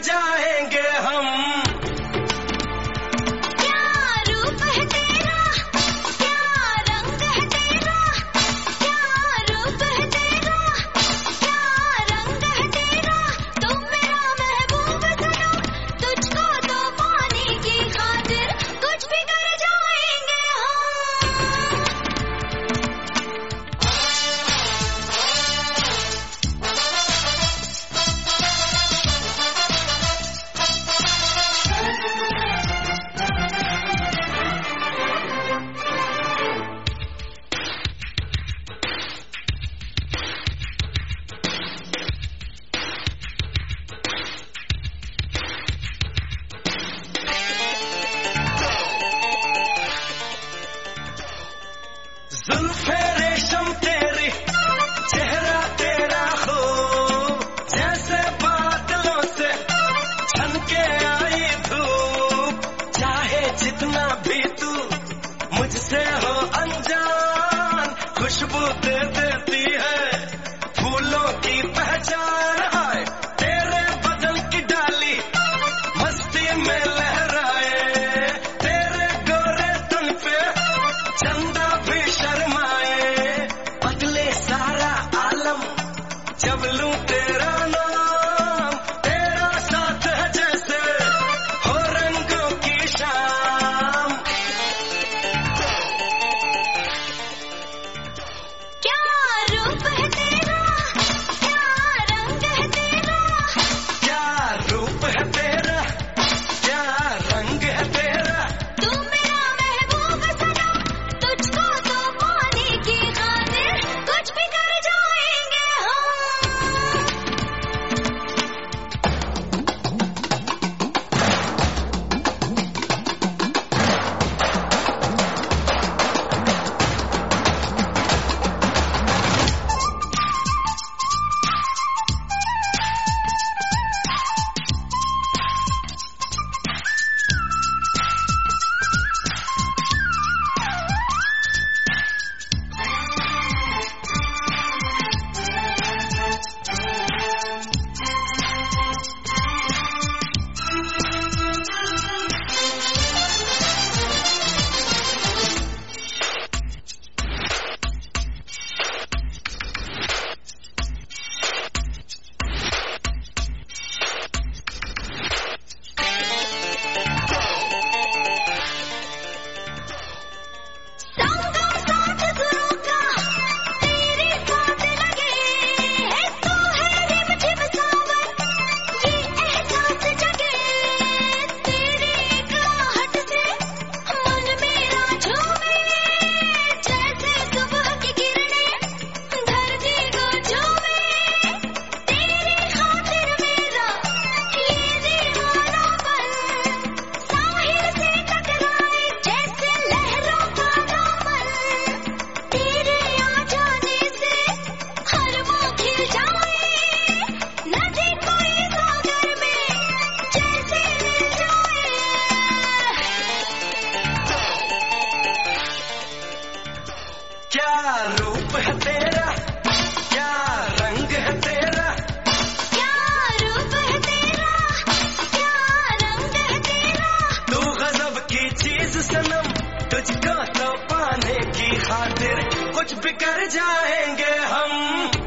जाएंगे हम। क्या रूप है तेरा, क्या रंग है तेरा, क्या रूप है तेरा, क्या रंग है तेरा, तू मेरा महबूब सनम, तुझको तो पाने की खातिर कुछ भी कर जाएंगे हम। जुल्फे रेशम तेरी, चेहरा तेरा खूब, जैसे बादलों से छनके आई धूप। चाहे जितना भी तू मुझसे हो अनजान, खुशबू दे देती है फूलों की पहचान है। तेरे बदन की डाली मस्ती में लहराए, तेरे गोरे तन पे चंदा भी शर्माए। बदले सारा आलम जब लूं तेरा नाम, तेरा साथ है जैसे हो रंगों की शाम। क्या रूप है तेरा, क्या रंग है तेरा, क्या रूप है तेरा, क्या रंग है तेरा, तू मेरा महबूब सनम, तुझको तो पाने की खातिर कुछ भी कर जाएंगे हम। संगम साथ सुरों का तेरे साथ लगे है, तू है रिमझिम सावन, ये एहसास जगे। तेरी एक आहट से मन मेरा झूमे, जैसे सुबह की किरणें धरती को झूमे। तेरी खातिर मेरा ये दीवानापन साहिल से टकराए, जैसे लहरों का दामन। तेरे आ जाने से हर वो खिल जाए, नदी कोई सागर में जैसे मिल जाए। क्या रूप है तेरा, क्या रंग है तेरा, क्या रूप है तेरा, क्या रंग है तेरा, तू गजब की चीज सनम, तुझको तो पाने की खातिर कुछ भी कर जाएंगे हम।